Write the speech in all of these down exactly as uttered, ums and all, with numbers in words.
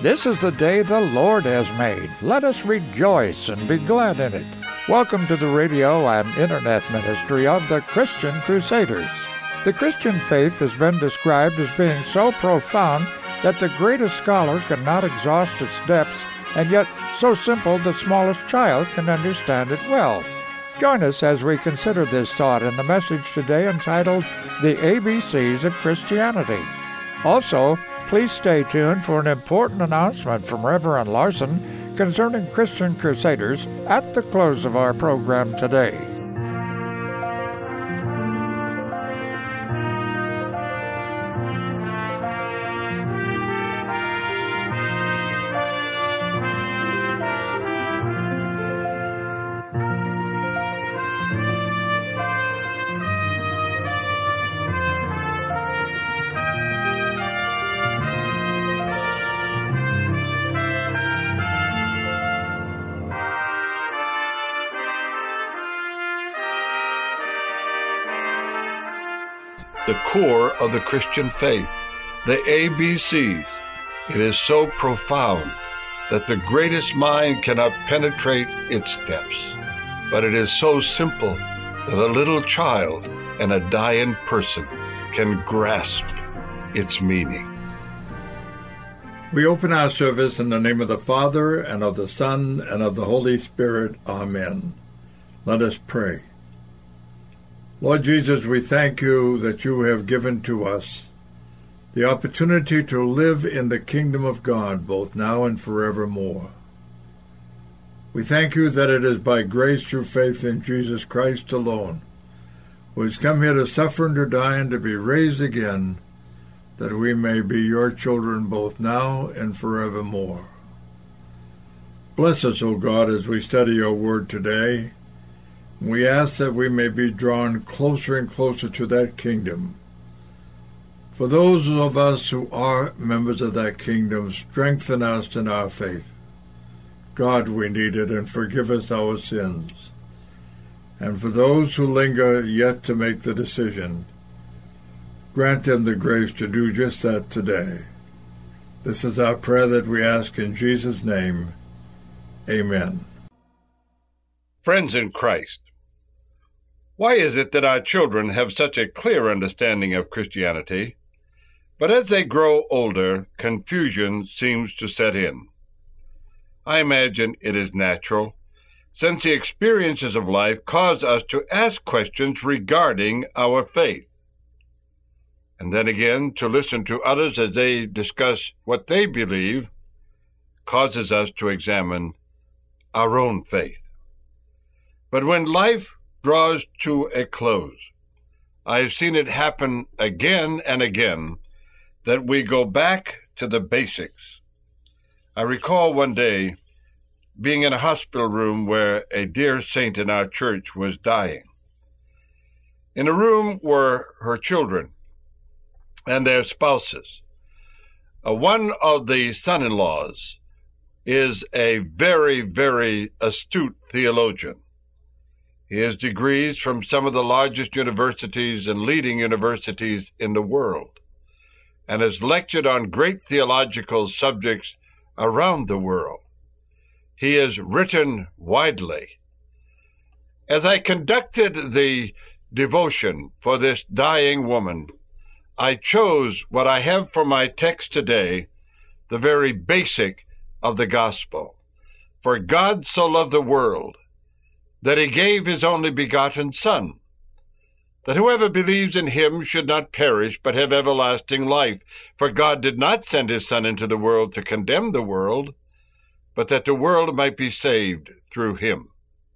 This is the day the Lord has made. Let us rejoice and be glad in it. Welcome to the radio and internet ministry of the Christian Crusaders. The Christian faith has been described as being so profound that the greatest scholar cannot exhaust its depths, and yet so simple the smallest child can understand it well. Join us as we consider this thought in the message today entitled The A B Cs of Christianity. Also, please stay tuned for an important announcement from Reverend Larson concerning Christian Crusaders at the close of our program today. The core of the Christian faith, the A B Cs. It is so profound that the greatest mind cannot penetrate its depths. But it is so simple that a little child and a dying person can grasp its meaning. We open our service in the name of the Father, and of the Son, and of the Holy Spirit. Amen. Let us pray. Lord Jesus, we thank you that you have given to us the opportunity to live in the kingdom of God, both now and forevermore. We thank you that it is by grace through faith in Jesus Christ alone, who has come here to suffer and to die and to be raised again, that we may be your children both now and forevermore. Bless us, O God, as we study your word today. We ask that we may be drawn closer and closer to that kingdom. For those of us who are members of that kingdom, strengthen us in our faith. God, we need it, and forgive us our sins. And for those who linger yet to make the decision, grant them the grace to do just that today. This is our prayer that we ask in Jesus' name. Amen. Friends in Christ, why is it that our children have such a clear understanding of Christianity, but as they grow older, confusion seems to set in? I imagine it is natural, since the experiences of life cause us to ask questions regarding our faith. And then again, to listen to others as they discuss what they believe causes us to examine our own faith. But when life draws to a close, I have seen it happen again and again that we go back to the basics. I recall one day being in a hospital room where a dear saint in our church was dying. In a room were her children and their spouses. Uh, one of the son-in-laws is a very, very astute theologian. He has degrees from some of the largest universities and leading universities in the world, and has lectured on great theological subjects around the world. He has written widely. As I conducted the devotion for this dying woman, I chose what I have for my text today, the very basic of the gospel. For God so loved the world, that he gave his only begotten Son, that whoever believes in him should not perish, but have everlasting life. For God did not send his Son into the world to condemn the world, but that the world might be saved through him.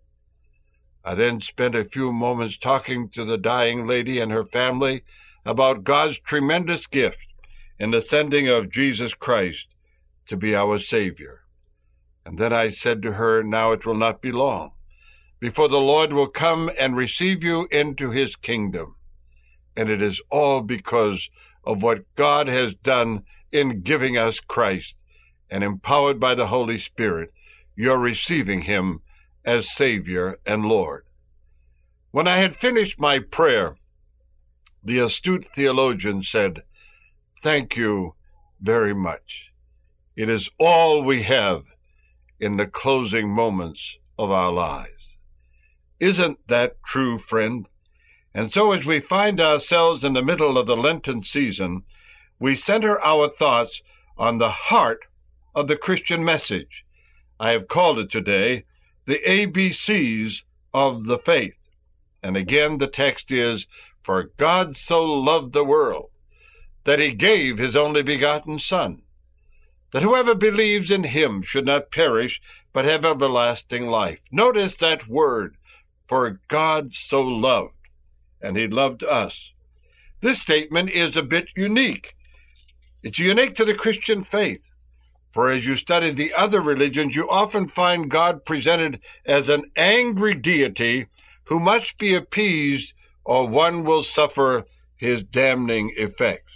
I then spent a few moments talking to the dying lady and her family about God's tremendous gift in the sending of Jesus Christ to be our Savior. And then I said to her, now it will not be long before the Lord will come and receive you into his kingdom. And it is all because of what God has done in giving us Christ, and empowered by the Holy Spirit, you're receiving him as Savior and Lord. When I had finished my prayer, the astute theologian said, thank you very much. It is all we have in the closing moments of our lives. Isn't that true, friend? And so as we find ourselves in the middle of the Lenten season, we center our thoughts on the heart of the Christian message. I have called it today the A B Cs of the faith. And again, the text is, "For God so loved the world, that he gave his only begotten Son, that whoever believes in him should not perish, but have everlasting life." Notice that word, "for God so loved," and he loved us. This statement is a bit unique. It's unique to the Christian faith. For as you study the other religions, you often find God presented as an angry deity who must be appeased, or one will suffer his damning effects.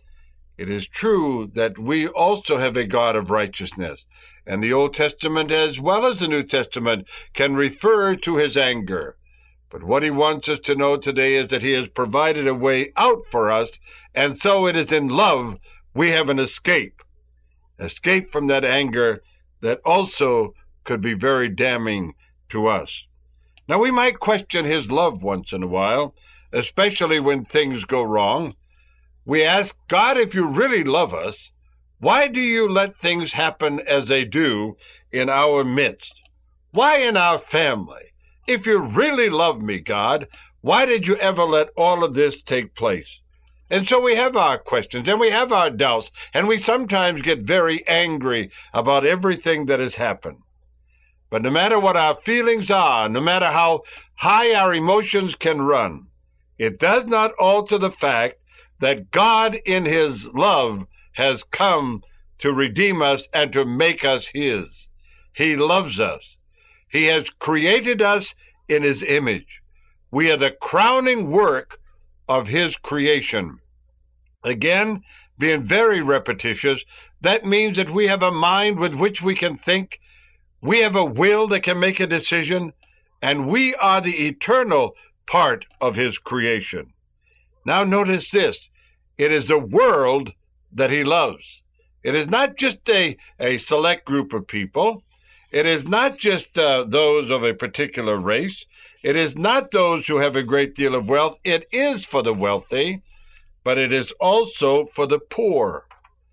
It is true that we also have a God of righteousness, and the Old Testament as well as the New Testament can refer to his anger. But what he wants us to know today is that he has provided a way out for us, and so it is in love we have an escape. Escape from that anger that also could be very damning to us. Now, we might question his love once in a while, especially when things go wrong. We ask, God, if you really love us, why do you let things happen as they do in our midst? Why in our family? If you really love me, God, why did you ever let all of this take place? And so we have our questions, and we have our doubts, and we sometimes get very angry about everything that has happened. But no matter what our feelings are, no matter how high our emotions can run, it does not alter the fact that God in his love has come to redeem us and to make us his. He loves us. He has created us in his image. We are the crowning work of his creation. Again, being very repetitious, that means that we have a mind with which we can think, we have a will that can make a decision, and we are the eternal part of his creation. Now notice this, it is the world that he loves. It is not just a, a select group of people. It is not just uh, those of a particular race. It is not those who have a great deal of wealth. It is for the wealthy, but it is also for the poor.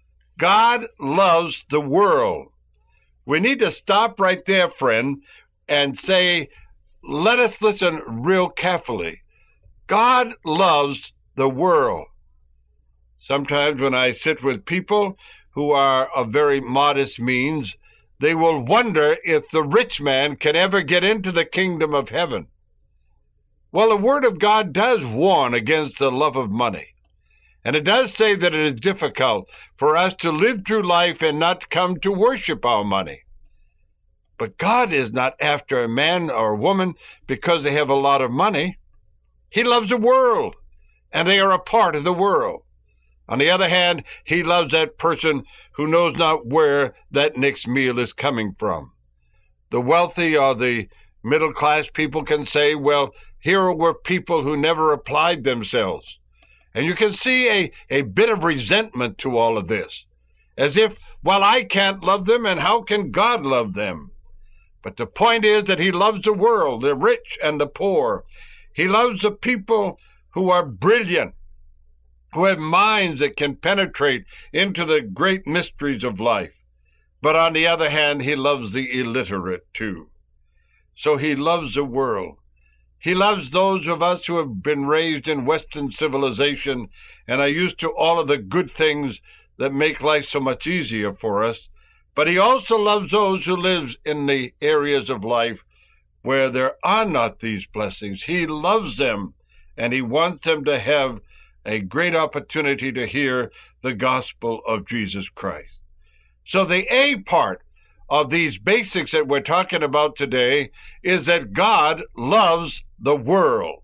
God loves the world. We need to stop right there, friend, and say, let us listen real carefully. God loves the world. Sometimes when I sit with people who are of very modest means, they will wonder if the rich man can ever get into the kingdom of heaven. Well, the Word of God does warn against the love of money. And it does say that it is difficult for us to live through life and not come to worship our money. But God is not after a man or a woman because they have a lot of money. He loves the world, and they are a part of the world. On the other hand, he loves that person who knows not where that next meal is coming from. The wealthy or the middle-class people can say, well, here were people who never applied themselves. And you can see a, a bit of resentment to all of this, as if, well, I can't love them, and how can God love them? But the point is that he loves the world, the rich and the poor. He loves the people who are brilliant, who have minds that can penetrate into the great mysteries of life. But on the other hand, he loves the illiterate too. So he loves the world. He loves those of us who have been raised in Western civilization and are used to all of the good things that make life so much easier for us. But he also loves those who live in the areas of life where there are not these blessings. He loves them, and he wants them to have a great opportunity to hear the gospel of Jesus Christ. So the A part of these basics that we're talking about today is that God loves the world.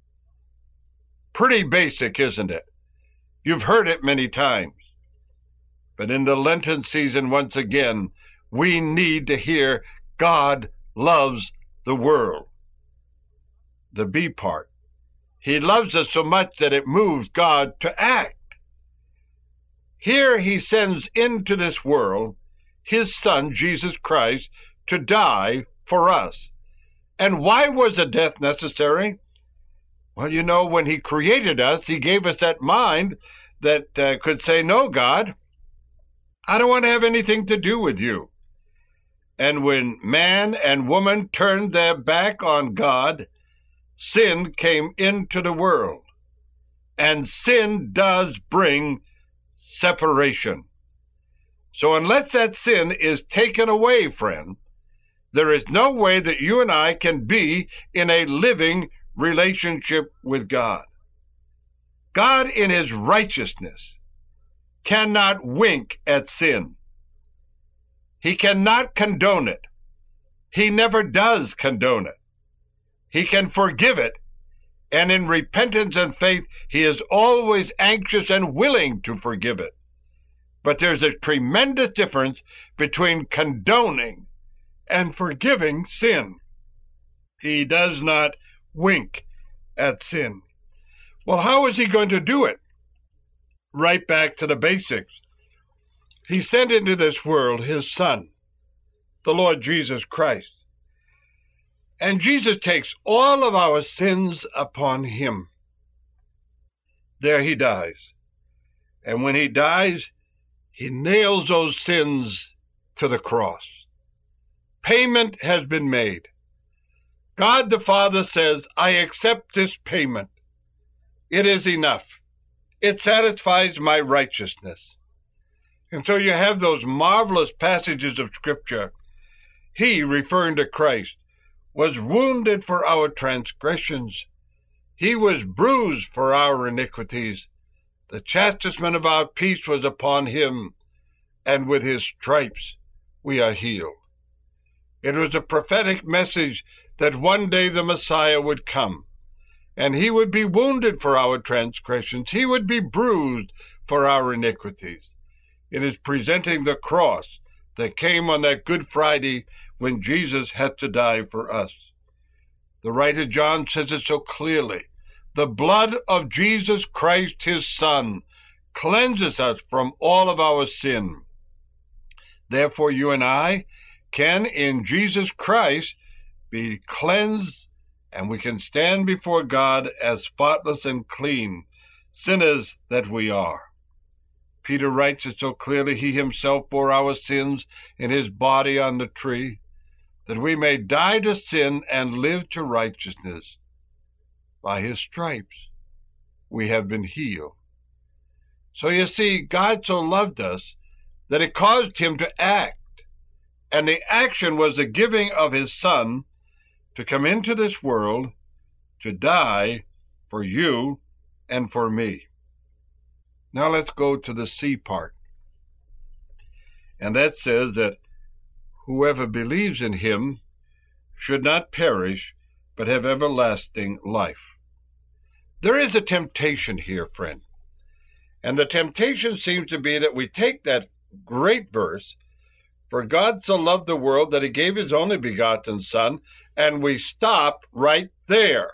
Pretty basic, isn't it? You've heard it many times. But in the Lenten season, once again, we need to hear God loves the world. The B part. He loves us so much that it moves God to act. Here he sends into this world his Son, Jesus Christ, to die for us. And why was a death necessary? Well, you know, when he created us, he gave us that mind that uh, could say, no, God, I don't want to have anything to do with you. And when man and woman turned their back on God, sin came into the world. And sin does bring separation. So unless that sin is taken away, friend, there is no way that you and I can be in a living relationship with God. God in his righteousness cannot wink at sin. He cannot condone it. He never does condone it. He can forgive it, and in repentance and faith, he is always anxious and willing to forgive it. But there's a tremendous difference between condoning and forgiving sin. He does not wink at sin. Well, how is he going to do it? Right back to the basics. He sent into this world his Son, the Lord Jesus Christ. And Jesus takes all of our sins upon him. There he dies. And when he dies, he nails those sins to the cross. Payment has been made. God the Father says, I accept this payment. It is enough. It satisfies my righteousness. And so you have those marvelous passages of Scripture. He, referring to Christ, was wounded for our transgressions. He was bruised for our iniquities. The chastisement of our peace was upon him, and with his stripes we are healed. It was a prophetic message that one day the Messiah would come, and he would be wounded for our transgressions. He would be bruised for our iniquities. It is presenting the cross that came on that Good Friday when Jesus had to die for us. The writer John says it so clearly. The blood of Jesus Christ, his Son, cleanses us from all of our sin. Therefore, you and I can, in Jesus Christ, be cleansed, and we can stand before God as spotless and clean, sinners that we are. Peter writes it so clearly, he himself bore our sins in his body on the tree, that we may die to sin and live to righteousness. By his stripes we have been healed. So you see, God so loved us that it caused him to act. And the action was the giving of his Son to come into this world to die for you and for me. Now let's go to the C part. And that says that whoever believes in him should not perish, but have everlasting life. There is a temptation here, friend. And the temptation seems to be that we take that great verse, for God so loved the world that he gave his only begotten Son, and we stop right there.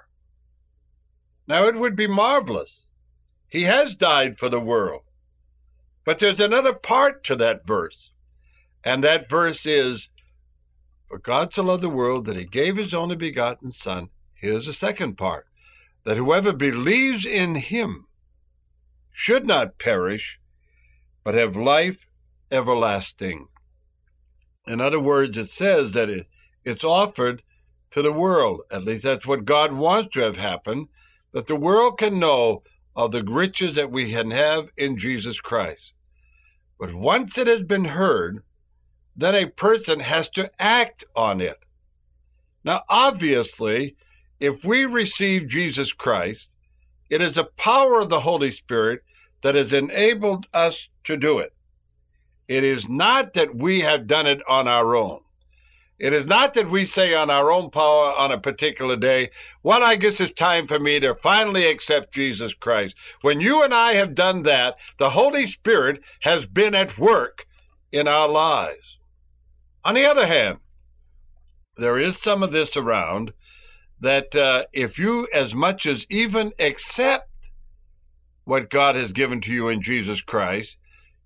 Now it would be marvelous. He has died for the world. But there's another part to that verse. And that verse is, for God so loved the world that he gave his only begotten Son. Here's the second part, that whoever believes in him should not perish, but have life everlasting. In other words, it says that it, it's offered to the world. At least that's what God wants to have happen, that the world can know of the riches that we can have in Jesus Christ. But once it has been heard, then a person has to act on it. Now, obviously, if we receive Jesus Christ, it is the power of the Holy Spirit that has enabled us to do it. It is not that we have done it on our own. It is not that we say on our own power on a particular day, well, I guess it's time for me to finally accept Jesus Christ. When you and I have done that, the Holy Spirit has been at work in our lives. On the other hand, there is some of this around that uh, if you as much as even accept what God has given to you in Jesus Christ,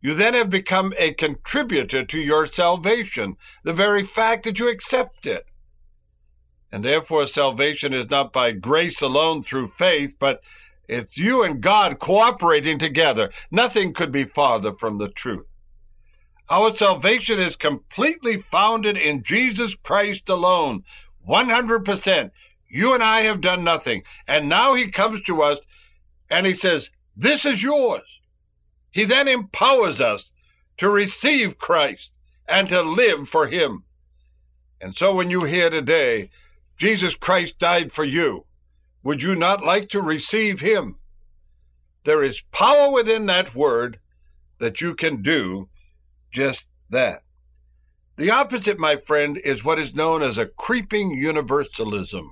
You then have become a contributor to your salvation, the very fact that you accept it. And therefore, salvation is not by grace alone through faith, but it's you and God cooperating together. Nothing could be farther from the truth. Our salvation is completely founded in Jesus Christ alone, one hundred percent. You and I have done nothing. And now he comes to us and he says, this is yours. He then empowers us to receive Christ and to live for him. And so when you hear today, Jesus Christ died for you, would you not like to receive him? There is power within that word that you can do just that. The opposite, my friend, is what is known as a creeping universalism.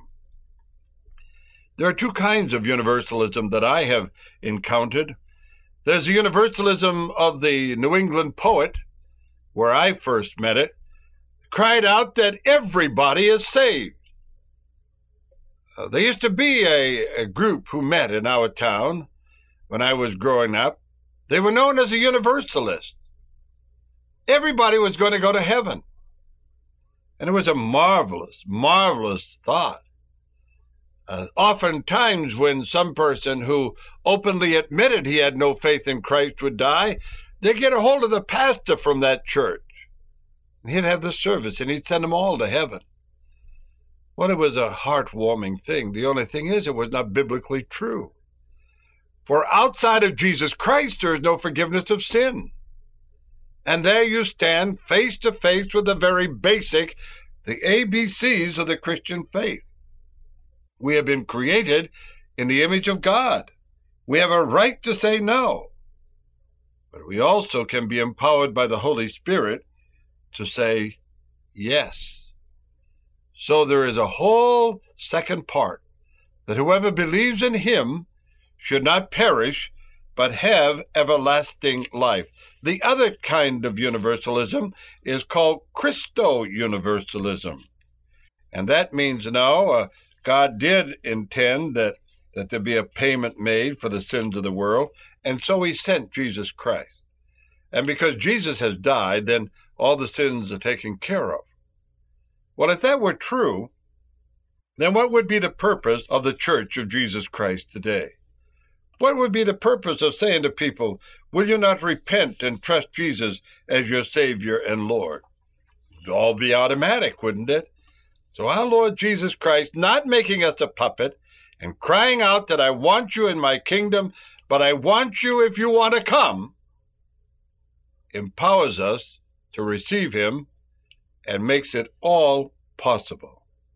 There are two kinds of universalism that I have encountered. There's the universalism of the New England poet, where I first met it, cried out that everybody is saved. Uh, there used to be a, a group who met in our town when I was growing up. They were known as the Universalists. Everybody was going to go to heaven. And it was a marvelous, marvelous thought. Uh, oftentimes when some person who openly admitted he had no faith in Christ would die, they'd get a hold of the pastor from that church. And he'd have the service, and he'd send them all to heaven. Well, it was a heartwarming thing. The only thing is, it was not biblically true. For outside of Jesus Christ, there is no forgiveness of sin. And there you stand face to face with the very basic, the A B Cs of the Christian faith. We have been created in the image of God. We have a right to say no. But we also can be empowered by the Holy Spirit to say yes. So there is a whole second part, that whoever believes in him should not perish, but have everlasting life. The other kind of universalism is called Christo-universalism. And that means now uh, God did intend that, that there be a payment made for the sins of the world, and so he sent Jesus Christ. And because Jesus has died, then all the sins are taken care of. Well, if that were true, then what would be the purpose of the Church of Jesus Christ today? What would be the purpose of saying to people, will you not repent and trust Jesus as your Savior and Lord? It would all be automatic, wouldn't it? So our Lord Jesus Christ, not making us a puppet and crying out that I want you in my kingdom, but I want you if you want to come, empowers us to receive him and makes it all possible.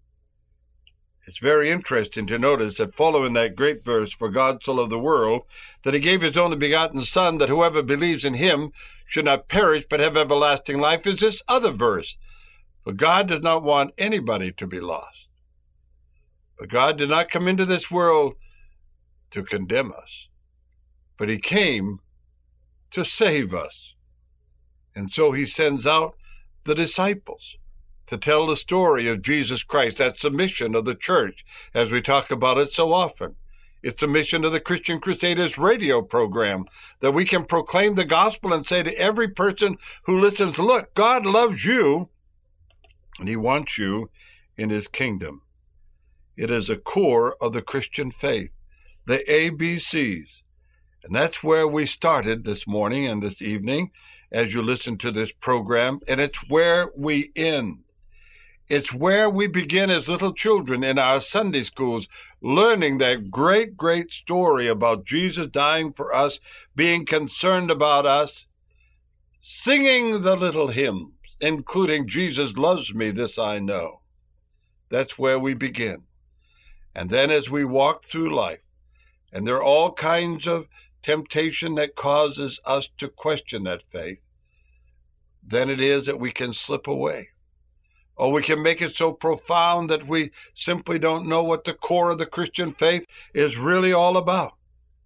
It's very interesting to notice that following that great verse, for God so loved the world, that he gave his only begotten Son, that whoever believes in him should not perish but have everlasting life, is this other verse. For God does not want anybody to be lost. But God did not come into this world to condemn us, but he came to save us. And so he sends out the disciples to tell the story of Jesus Christ. That's the mission of the church, as we talk about it so often. It's the mission of the Christian Crusaders radio program, that we can proclaim the gospel and say to every person who listens, look, God loves you, and he wants you in his kingdom. It is a core of the Christian faith, the A B Cs. And that's where we started this morning and this evening as you listen to this program, and it's where we end. It's where we begin as little children in our Sunday schools, learning that great, great story about Jesus dying for us, being concerned about us, singing the little hymns, including Jesus loves me, this I know. That's where we begin. And then as we walk through life, and there are all kinds of temptation that causes us to question that faith, then it is that we can slip away. Or we can make it so profound that we simply don't know what the core of the Christian faith is really all about.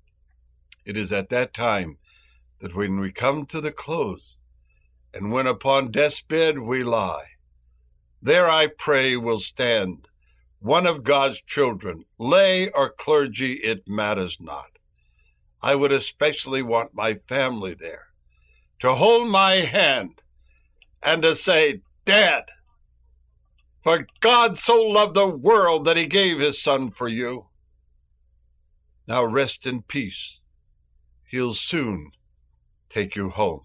It is at that time that when we come to the close, and when upon death's bed we lie, there I pray will stand one of God's children, lay or clergy, it matters not. I would especially want my family there, to hold my hand and to say, Dad, for God so loved the world that he gave his son for you. Now rest in peace. He'll soon take you home.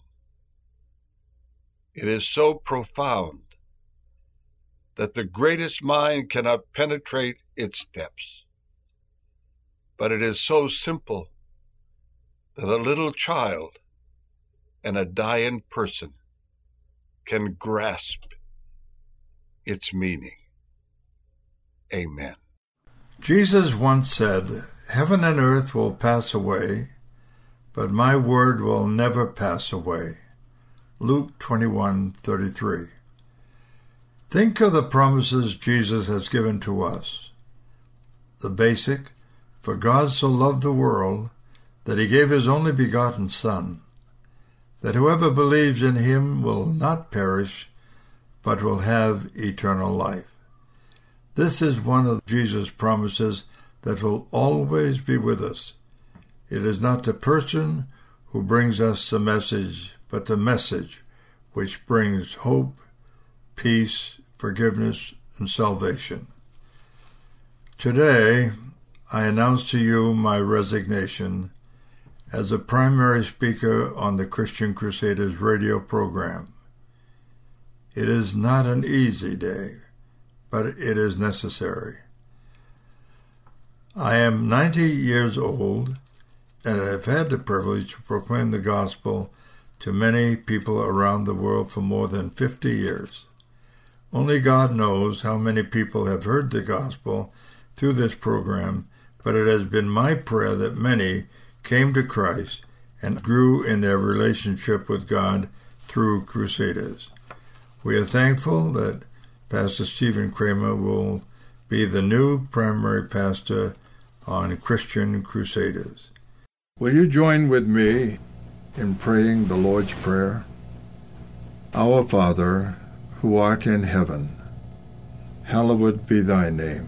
It is so profound that the greatest mind cannot penetrate its depths. But it is so simple that a little child and a dying person can grasp its meaning. Amen. Jesus once said, "Heaven and earth will pass away, but my word will never pass away." Luke twenty-one thirty-three. Think of the promises Jesus has given to us. The basic, for God so loved the world that he gave his only begotten Son, that whoever believes in him will not perish, but will have eternal life. This is one of Jesus' promises that will always be with us. It is not the person who brings us the message, but the message which brings hope, peace, forgiveness, and salvation. Today, I announce to you my resignation as a primary speaker on the Christian Crusaders radio program. It is not an easy day, but it is necessary. I am ninety years old, and have had the privilege to proclaim the gospel to many people around the world for more than fifty years. Only God knows how many people have heard the gospel through this program, but it has been my prayer that many came to Christ and grew in their relationship with God through Crusaders. We are thankful that Pastor Stephen Kramer will be the new primary pastor on Christian Crusaders. Will you join with me in praying the Lord's Prayer? Our Father, who art in heaven, hallowed be thy name.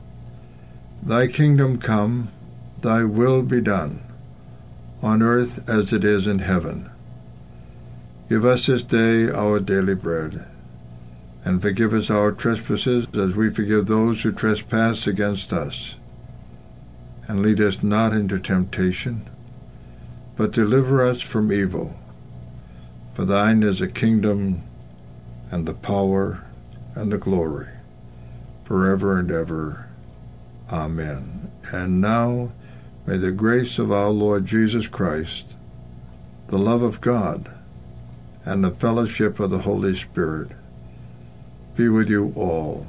Thy kingdom come, thy will be done, on earth as it is in heaven. Give us this day our daily bread, and forgive us our trespasses as we forgive those who trespass against us. And lead us not into temptation, but deliver us from evil. For thine is the kingdom, and the power, and the glory, forever and ever. Amen. And now, may the grace of our Lord Jesus Christ, the love of God, and the fellowship of the Holy Spirit be with you all.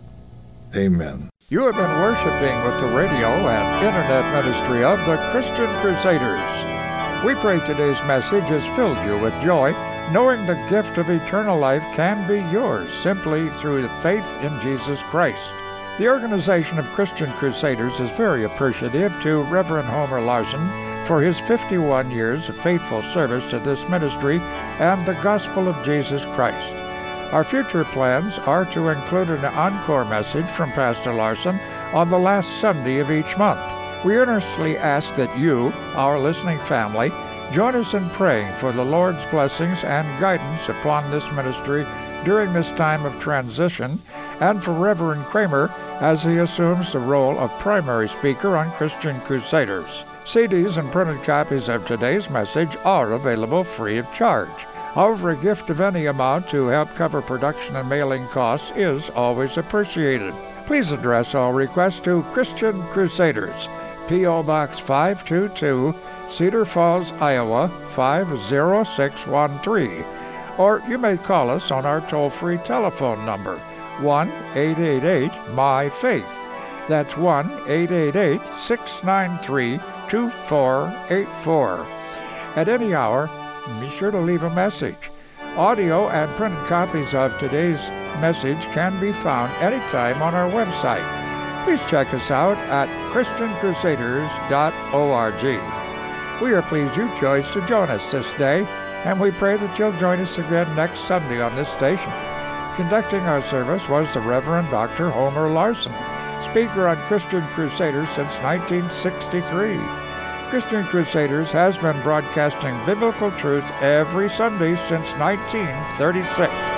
Amen. You have been worshiping with the radio and internet ministry of the Christian Crusaders. We pray today's message has filled you with joy, knowing the gift of eternal life can be yours simply through the faith in Jesus Christ. The Organization of Christian Crusaders is very appreciative to Reverend Homer Larson for his fifty-one years of faithful service to this ministry and the gospel of Jesus Christ. Our future plans are to include an encore message from Pastor Larson on the last Sunday of each month. We earnestly ask that you, our listening family, join us in praying for the Lord's blessings and guidance upon this ministry during this time of transition, and for Reverend Kramer as he assumes the role of primary speaker on Christian Crusaders. C Ds and printed copies of today's message are available free of charge. However, a gift of any amount to help cover production and mailing costs is always appreciated. Please address all requests to Christian Crusaders, P O. Box five two two, Cedar Falls, Iowa five zero six one three, or you may call us on our toll-free telephone number, one eight eight eight, M Y Faith. That's one eight eight eight, six nine three, two four eight four. At any hour, be sure to leave a message. Audio and printed copies of today's message can be found anytime on our website. Please check us out at christian crusaders dot org. We are pleased you chose to join us this day, and we pray that you'll join us again next Sunday on this station. Conducting our service was the Reverend Doctor Homer Larson, speaker on Christian Crusaders since nineteen sixty-three. Christian Crusaders has been broadcasting biblical truth every Sunday since nineteen thirty-six.